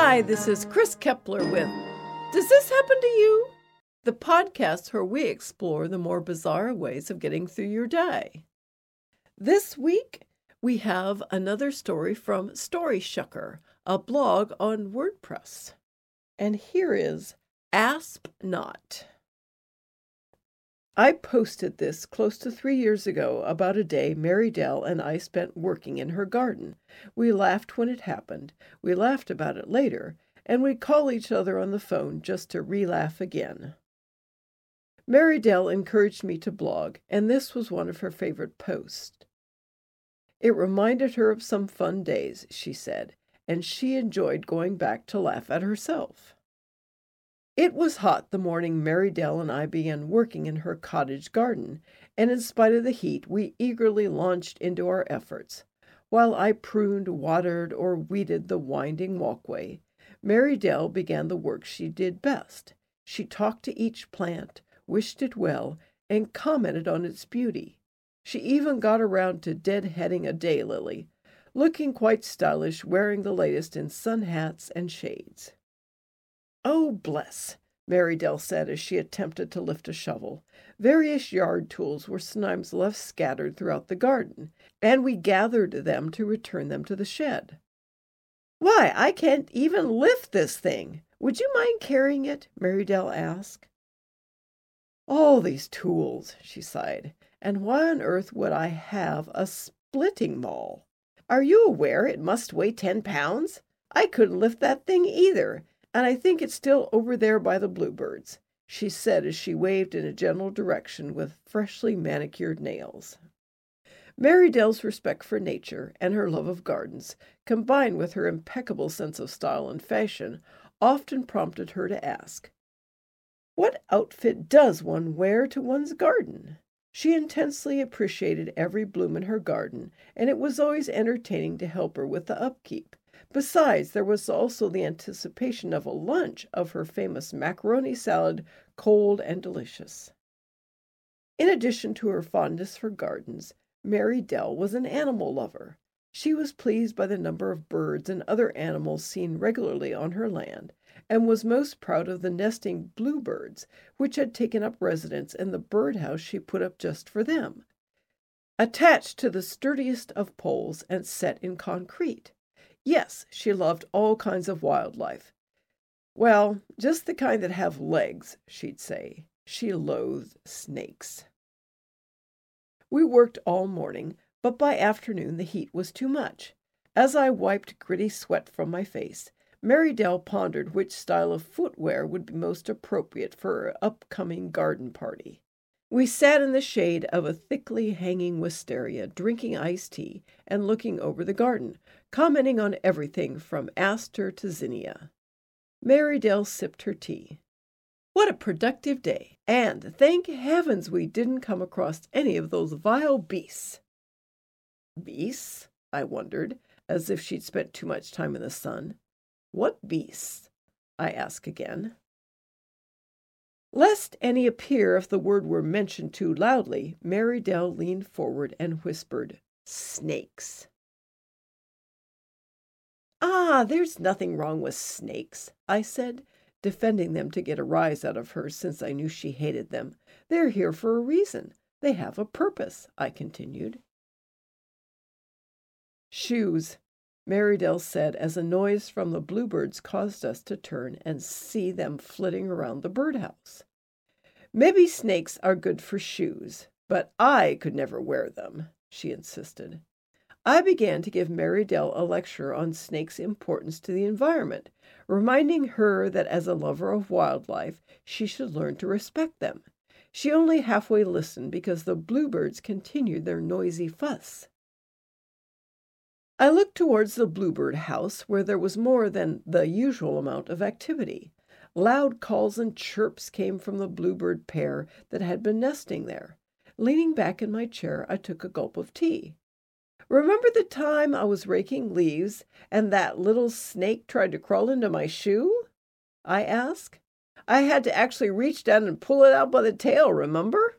Hi, this is Chris Kepler with Does This Happen to You? The podcast where we explore the more bizarre ways of getting through your day. This week, we have another story from Story Shucker, a blog on WordPress. And here is Asp Not. I posted this close to 3 years ago about a day Mary Dell and I spent working in her garden. We laughed when it happened, we laughed about it later, and we'd call each other on the phone just to re-laugh again. Mary Dell encouraged me to blog, and this was one of her favorite posts. It reminded her of some fun days, she said, and she enjoyed going back to laugh at herself. It was hot the morning Mary Dell and I began working in her cottage garden, and in spite of the heat, we eagerly launched into our efforts. While I pruned, watered, or weeded the winding walkway, Mary Dell began the work she did best. She talked to each plant, wished it well, and commented on its beauty. She even got around to deadheading a daylily, looking quite stylish, wearing the latest in sun hats and shades. "Oh, bless," Mary Dell said as she attempted to lift a shovel. Various yard tools were sometimes left scattered throughout the garden, and we gathered them to return them to the shed. "Why, I can't even lift this thing. Would you mind carrying it?" Mary Dell asked. "All these tools," she sighed, "and why on earth would I have a splitting maul? Are you aware it must weigh 10 pounds? I couldn't lift that thing either. And I think it's still over there by the bluebirds," she said as she waved in a general direction with freshly manicured nails. Mary Dell's respect for nature and her love of gardens, combined with her impeccable sense of style and fashion, often prompted her to ask, "What outfit does one wear to one's garden?" She intensely appreciated every bloom in her garden, and it was always entertaining to help her with the upkeep. Besides, there was also the anticipation of a lunch of her famous macaroni salad, cold and delicious. In addition to her fondness for gardens, Mary Dell was an animal lover. She was pleased by the number of birds and other animals seen regularly on her land, and was most proud of the nesting bluebirds, which had taken up residence in the birdhouse she put up just for them, attached to the sturdiest of poles and set in concrete. Yes, she loved all kinds of wildlife. Well, just the kind that have legs, she'd say. She loathed snakes. We worked all morning, but by afternoon the heat was too much. As I wiped gritty sweat from my face, Mary Dell pondered which style of footwear would be most appropriate for her upcoming garden party. We sat in the shade of a thickly hanging wisteria, drinking iced tea and looking over the garden, commenting on everything from aster to zinnia. Mary Dell sipped her tea. "What a productive day, and thank heavens we didn't come across any of those vile beasts." "Beasts?" I wondered, as if she'd spent too much time in the sun. "What beasts?" I asked again. Lest any appear if the word were mentioned too loudly, Mary Dell leaned forward and whispered, "Snakes." "Ah, there's nothing wrong with snakes," I said, defending them to get a rise out of her since I knew she hated them. "They're here for a reason. They have a purpose," I continued. "Shoes," Mary Dell said as a noise from the bluebirds caused us to turn and see them flitting around the birdhouse. "Maybe snakes are good for shoes, but I could never wear them," she insisted. I began to give Mary Dell a lecture on snakes' importance to the environment, reminding her that as a lover of wildlife, she should learn to respect them. She only halfway listened because the bluebirds continued their noisy fuss. I looked towards the bluebird house, where there was more than the usual amount of activity. Loud calls and chirps came from the bluebird pair that had been nesting there. Leaning back in my chair, I took a gulp of tea. "Remember the time I was raking leaves and that little snake tried to crawl into my shoe?" I asked. "I had to actually reach down and pull it out by the tail, remember?"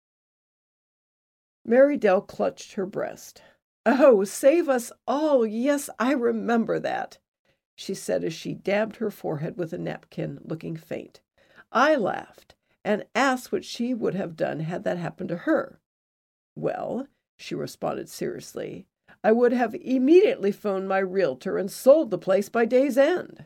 Mary Dell clutched her breast. "Oh, save us all! Yes, I remember that." she said as she dabbed her forehead with a napkin, looking faint. I laughed and asked what she would have done had that happened to her. Well, she responded seriously, I would have immediately phoned my realtor and sold the place by day's end.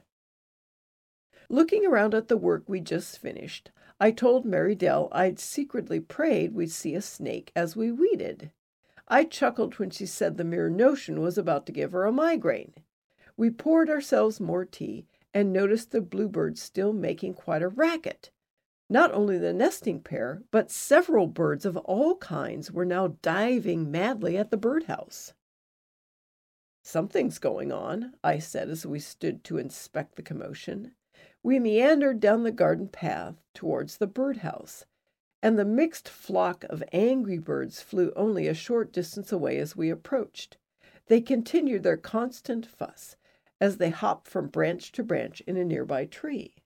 Looking around at the work we'd just finished, I told Mary Dell I'd secretly prayed we'd see a snake as we weeded. I chuckled when she said the mere notion was about to give her a migraine. We poured ourselves more tea and noticed the bluebirds still making quite a racket. Not only the nesting pair, but several birds of all kinds were now diving madly at the birdhouse. Something's going on, I said as we stood to inspect the commotion. We meandered down the garden path towards the birdhouse, and the mixed flock of angry birds flew only a short distance away as we approached. They continued their constant fuss as they hopped from branch to branch in a nearby tree.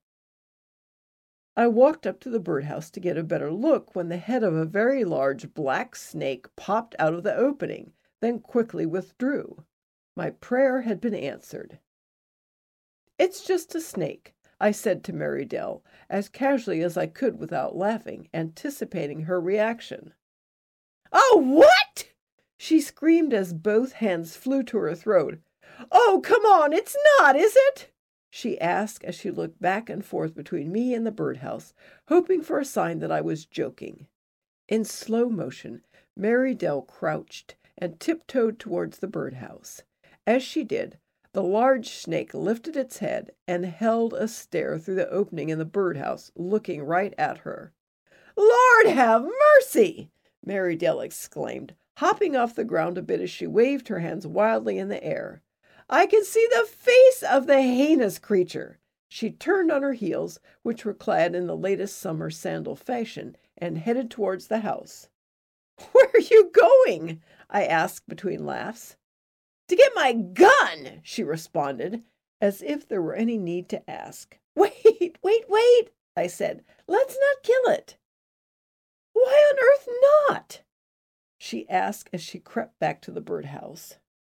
I walked up to the birdhouse to get a better look when the head of a very large black snake popped out of the opening, then quickly withdrew. My prayer had been answered. "It's just a snake," I said to Mary Dell, as casually as I could without laughing, anticipating her reaction. "Oh, what?" she screamed as both hands flew to her throat. "Oh, come on, it's not, is it?" she asked as she looked back and forth between me and the birdhouse, hoping for a sign that I was joking. In slow motion, Mary Dell crouched and tiptoed towards the birdhouse. As she did, the large snake lifted its head and held a stare through the opening in the birdhouse, looking right at her. "Lord have mercy!" Mary Dell exclaimed, hopping off the ground a bit as she waved her hands wildly in the air. "I can see the face of the heinous creature." She turned on her heels, which were clad in the latest summer sandal fashion, and headed towards the house. "Where are you going?" I asked between laughs. "To get my gun," she responded, as if there were any need to ask. Wait, I said. "Let's not kill it." "Why on earth not?" she asked as she crept back to the birdhouse.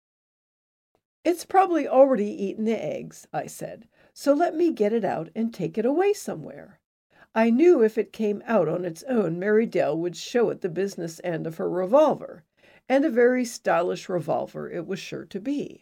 "It's probably already eaten the eggs," I said, "so let me get it out and take it away somewhere." I knew if it came out on its own, Mary Dell would show it the business end of her revolver, and a very stylish revolver it was sure to be.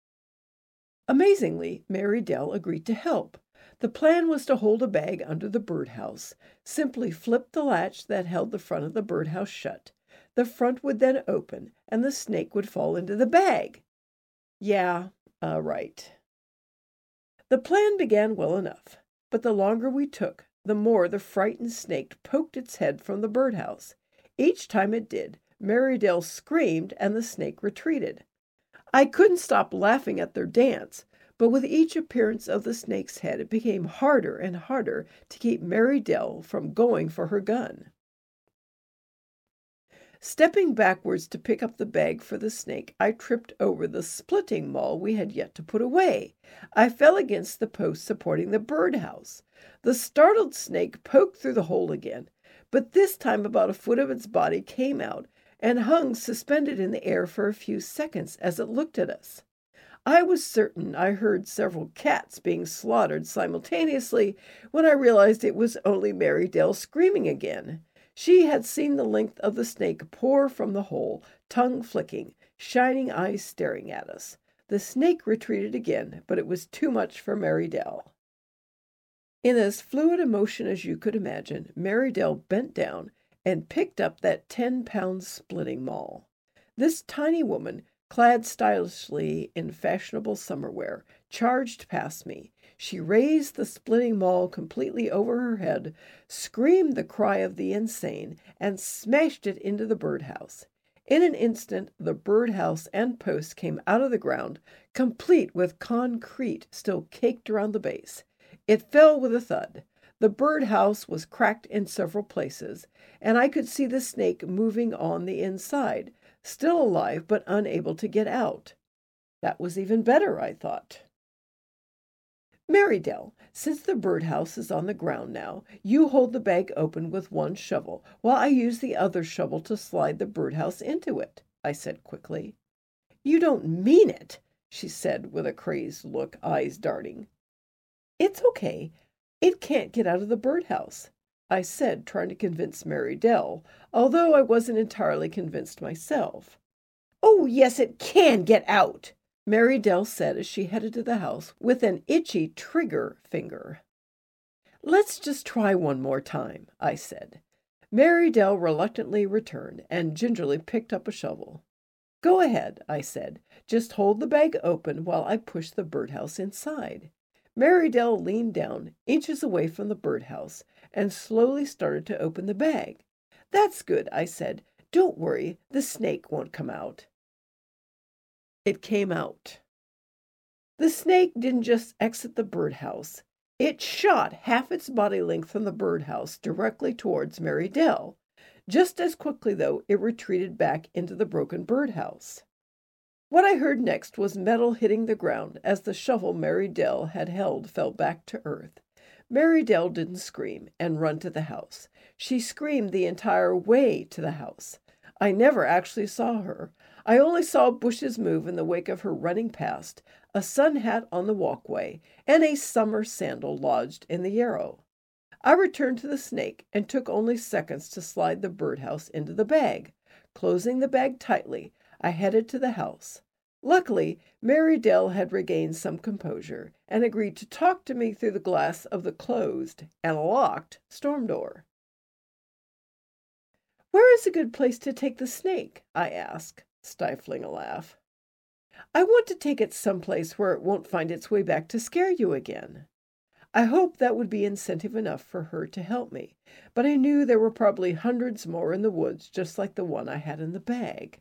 Amazingly, Mary Dell agreed to help. The plan was to hold a bag under the birdhouse, simply flip the latch that held the front of the birdhouse shut. The front would then open, and the snake would fall into the bag. Yeah, right. The plan began well enough, but the longer we took, the more the frightened snake poked its head from the birdhouse. Each time it did, Mary Dell screamed and the snake retreated. I couldn't stop laughing at their dance, but with each appearance of the snake's head, it became harder and harder to keep Mary Dell from going for her gun. Stepping backwards to pick up the bag for the snake, I tripped over the splitting maul we had yet to put away. I fell against the post supporting the birdhouse. The startled snake poked through the hole again, but this time about a foot of its body came out and hung suspended in the air for a few seconds as it looked at us. I was certain I heard several cats being slaughtered simultaneously when I realized it was only Mary Dell screaming again. She had seen the length of the snake pour from the hole, tongue flicking, shining eyes staring at us. The snake retreated again, but it was too much for Mary Dell. In as fluid a motion as you could imagine, Mary Dell bent down and picked up that 10-pound splitting maul. This tiny woman, clad stylishly in fashionable summer wear, charged past me. She raised the splitting maul completely over her head, screamed the cry of the insane, and smashed it into the birdhouse. In an instant, the birdhouse and post came out of the ground, complete with concrete still caked around the base. It fell with a thud. The birdhouse was cracked in several places, and I could see the snake moving on the inside, still alive but unable to get out. That was even better, I thought. "Mary Dell, since the birdhouse is on the ground now, you hold the bag open with one shovel, while I use the other shovel to slide the birdhouse into it," I said quickly. "You don't mean it?" she said with a crazed look, eyes darting. It's okay. It can't get out of the birdhouse, I said, trying to convince Mary Dell, although I wasn't entirely convinced myself. Oh, yes, it can get out, Mary Dell said as she headed to the house with an itchy trigger finger. Let's just try one more time, I said. Mary Dell reluctantly returned and gingerly picked up a shovel. Go ahead, I said. Just hold the bag open while I push the birdhouse inside. Mary Dell leaned down, inches away from the birdhouse, and slowly started to open the bag. That's good, I said. Don't worry, the snake won't come out. It came out. The snake didn't just exit the birdhouse. It shot half its body length from the birdhouse directly towards Mary Dell. Just as quickly, though, it retreated back into the broken birdhouse. What I heard next was metal hitting the ground as the shovel Mary Dell had held fell back to earth. Mary Dell didn't scream and run to the house. She screamed the entire way to the house. I never actually saw her. I only saw bushes move in the wake of her running past, a sun hat on the walkway, and a summer sandal lodged in the yarrow. I returned to the snake and took only seconds to slide the birdhouse into the bag. Closing the bag tightly, I headed to the house. Luckily, Mary Dell had regained some composure and agreed to talk to me through the glass of the closed and locked storm door. Where is a good place to take the snake? I asked, stifling a laugh. I want to take it someplace where it won't find its way back to scare you again. I hoped that would be incentive enough for her to help me, but I knew there were probably hundreds more in the woods just like the one I had in the bag.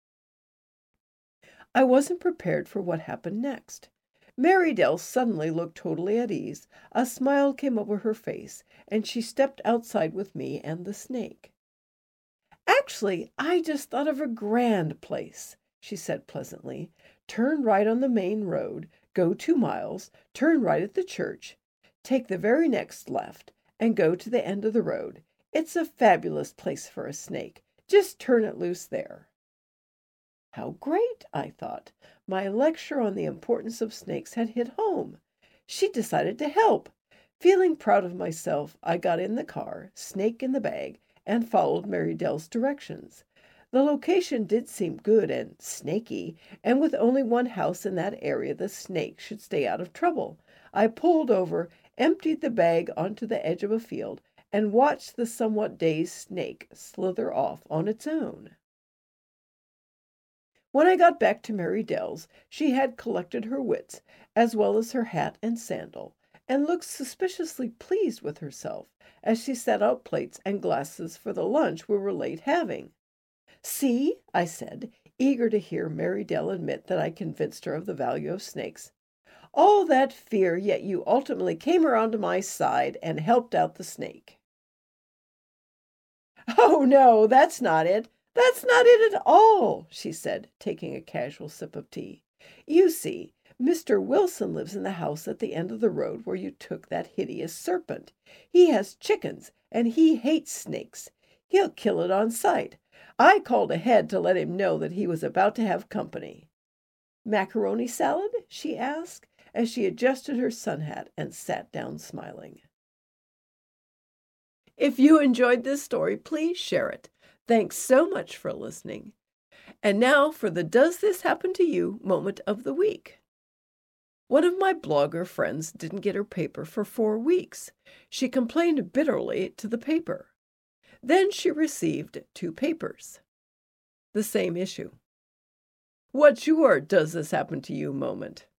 I wasn't prepared for what happened next. Mary Dell suddenly looked totally at ease. A smile came over her face, and she stepped outside with me and the snake. Actually, I just thought of a grand place, she said pleasantly. Turn right on the main road, go 2 miles, turn right at the church, take the very next left, and go to the end of the road. It's a fabulous place for a snake. Just turn it loose there. How great, I thought. My lecture on the importance of snakes had hit home. She decided to help. Feeling proud of myself, I got in the car, snake in the bag, and followed Mary Dell's directions. The location did seem good and snaky, and with only one house in that area, the snake should stay out of trouble. I pulled over, emptied the bag onto the edge of a field, and watched the somewhat dazed snake slither off on its own. When I got back to Mary Dell's, she had collected her wits, as well as her hat and sandal, and looked suspiciously pleased with herself as she set out plates and glasses for the lunch we were late having. See, I said, eager to hear Mary Dell admit that I convinced her of the value of snakes. All that fear, yet you ultimately came around to my side and helped out the snake. Oh, no, that's not it. That's not it at all, she said, taking a casual sip of tea. You see, Mr. Wilson lives in the house at the end of the road where you took that hideous serpent. He has chickens, and he hates snakes. He'll kill it on sight. I called ahead to let him know that he was about to have company. Macaroni salad? She asked, as she adjusted her sun hat and sat down smiling. If you enjoyed this story, please share it. Thanks so much for listening. And now for the Does This Happen to You moment of the week. One of my blogger friends didn't get her paper for 4 weeks. She complained bitterly to the paper. Then she received 2 papers. The same issue. What's your Does This Happen to You moment?